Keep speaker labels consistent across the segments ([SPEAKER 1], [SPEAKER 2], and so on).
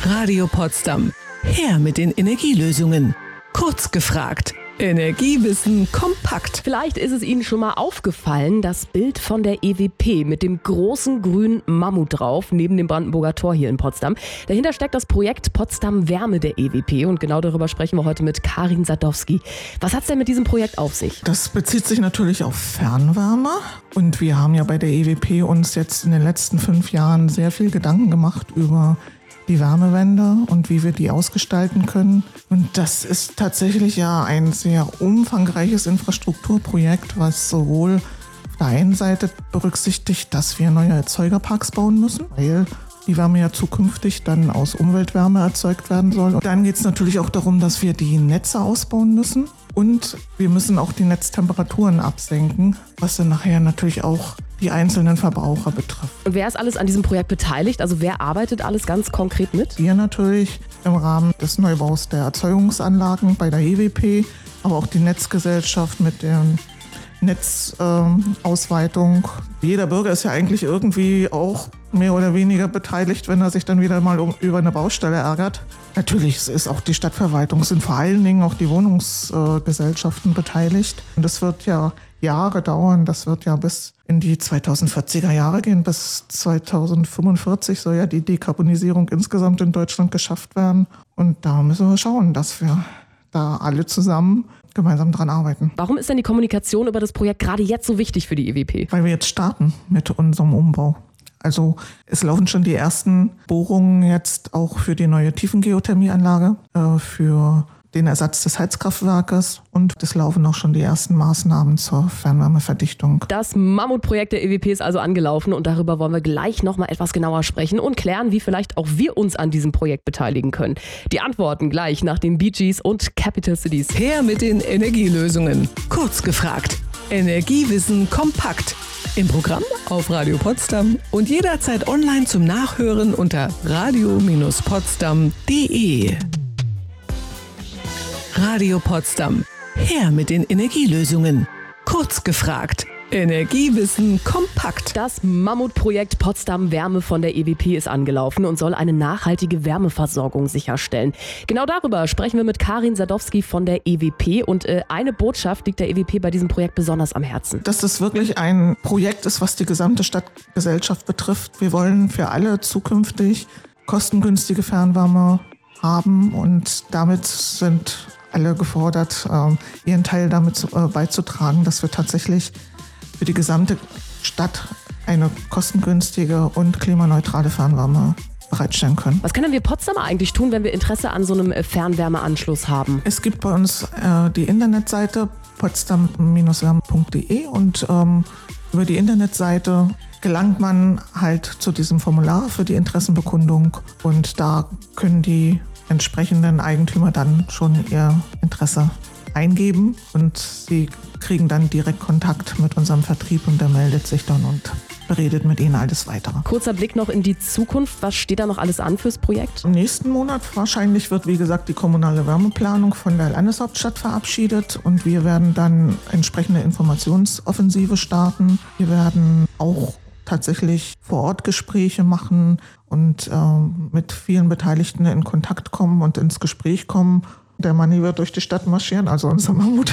[SPEAKER 1] Radio Potsdam. Her mit den Energielösungen. Kurz gefragt. Energiewissen kompakt.
[SPEAKER 2] Vielleicht ist es Ihnen schon mal aufgefallen, das Bild von der EWP mit dem großen grünen Mammut drauf, neben dem Brandenburger Tor hier in Potsdam. Dahinter steckt das Projekt Potsdam Wärme der EWP und genau darüber sprechen wir heute mit Karin Sadowski. Was hat es denn mit diesem Projekt auf sich?
[SPEAKER 3] Das bezieht sich natürlich auf Fernwärme und wir haben ja bei der EWP uns jetzt in den letzten 5 Jahren sehr viel Gedanken gemacht über die Wärmewende und wie wir die ausgestalten können. Und das ist tatsächlich ja ein sehr umfangreiches Infrastrukturprojekt, was sowohl auf der einen Seite berücksichtigt, dass wir neue Erzeugerparks bauen müssen, weil die Wärme ja zukünftig dann aus Umweltwärme erzeugt werden soll. Und dann geht es natürlich auch darum, dass wir die Netze ausbauen müssen und wir müssen auch die Netztemperaturen absenken, was dann nachher natürlich auch die einzelnen Verbraucher betrifft.
[SPEAKER 2] Und wer ist alles an diesem Projekt beteiligt? Also wer arbeitet alles ganz konkret mit?
[SPEAKER 3] Wir natürlich im Rahmen des Neubaus der Erzeugungsanlagen bei der EWP, aber auch die Netzgesellschaft mit der Netzausweitung. Jeder Bürger ist ja eigentlich irgendwie auch mehr oder weniger beteiligt, wenn er sich dann wieder mal über eine Baustelle ärgert. Natürlich ist auch die Stadtverwaltung, sind vor allen Dingen auch die Wohnungsgesellschaften beteiligt. Und das wird ja Jahre dauern, das wird ja bis in die 2040er Jahre gehen. Bis 2045 soll ja die Dekarbonisierung insgesamt in Deutschland geschafft werden. Und da müssen wir schauen, dass wir da alle zusammen gemeinsam dran arbeiten.
[SPEAKER 2] Warum ist denn die Kommunikation über das Projekt gerade jetzt so wichtig für die EWP?
[SPEAKER 3] Weil wir jetzt starten mit unserem Umbau. Also es laufen schon die ersten Bohrungen jetzt auch für die neue Tiefengeothermieanlage, für den Ersatz des Heizkraftwerkes und es laufen auch schon die ersten Maßnahmen zur Fernwärmeverdichtung.
[SPEAKER 2] Das Mammutprojekt der EWP ist also angelaufen und darüber wollen wir gleich nochmal etwas genauer sprechen und klären, wie vielleicht auch wir uns an diesem Projekt beteiligen können. Die Antworten gleich nach den Bee Gees und Capital Cities.
[SPEAKER 1] Her mit den Energielösungen. Kurz gefragt. Energiewissen kompakt. Im Programm auf Radio Potsdam und jederzeit online zum Nachhören unter radio-potsdam.de. Radio Potsdam. Her mit den Energielösungen. Kurz gefragt. Energiewissen kompakt.
[SPEAKER 2] Das Mammutprojekt Potsdam Wärme von der EWP ist angelaufen und soll eine nachhaltige Wärmeversorgung sicherstellen. Genau darüber sprechen wir mit Karin Sadowski von der EWP und eine Botschaft liegt der EWP bei diesem Projekt besonders am Herzen.
[SPEAKER 3] Dass das wirklich ein Projekt ist, was die gesamte Stadtgesellschaft betrifft. Wir wollen für alle zukünftig kostengünstige Fernwärme haben und damit sind alle gefordert, ihren Teil damit beizutragen, dass wir tatsächlich für die gesamte Stadt eine kostengünstige und klimaneutrale Fernwärme bereitstellen können.
[SPEAKER 2] Was können wir Potsdamer eigentlich tun, wenn wir Interesse an so einem Fernwärmeanschluss haben?
[SPEAKER 3] Es gibt bei uns die Internetseite potsdam-wärme.de und über die Internetseite gelangt man halt zu diesem Formular für die Interessenbekundung und da können die entsprechenden Eigentümer dann schon ihr Interesse eingeben und sie kriegen dann direkt Kontakt mit unserem Vertrieb und der meldet sich dann und beredet mit ihnen alles Weitere.
[SPEAKER 2] Kurzer Blick noch in die Zukunft. Was steht da noch alles an fürs Projekt?
[SPEAKER 3] Im nächsten Monat wahrscheinlich wird, wie gesagt, die kommunale Wärmeplanung von der Landeshauptstadt verabschiedet und wir werden dann entsprechende Informationsoffensive starten. Wir werden auch tatsächlich Vor-Ort-Gespräche machen und mit vielen Beteiligten in Kontakt kommen und ins Gespräch kommen. Der Manni wird durch die Stadt marschieren, also unser Mammut.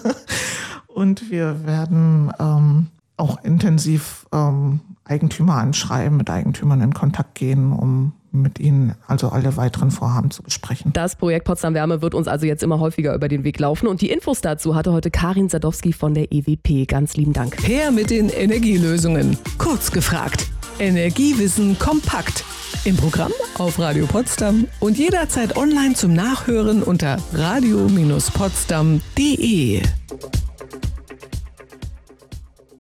[SPEAKER 3] Und wir werden auch intensiv Eigentümer anschreiben, mit Eigentümern in Kontakt gehen, um mit ihnen also alle weiteren Vorhaben zu besprechen.
[SPEAKER 2] Das Projekt Potsdam Wärme wird uns also jetzt immer häufiger über den Weg laufen. Und die Infos dazu hatte heute Karin Sadowski von der EWP. Ganz lieben Dank.
[SPEAKER 1] Her mit den Energielösungen. Kurz gefragt. Energiewissen kompakt. Im Programm auf Radio Potsdam und jederzeit online zum Nachhören unter radio-potsdam.de.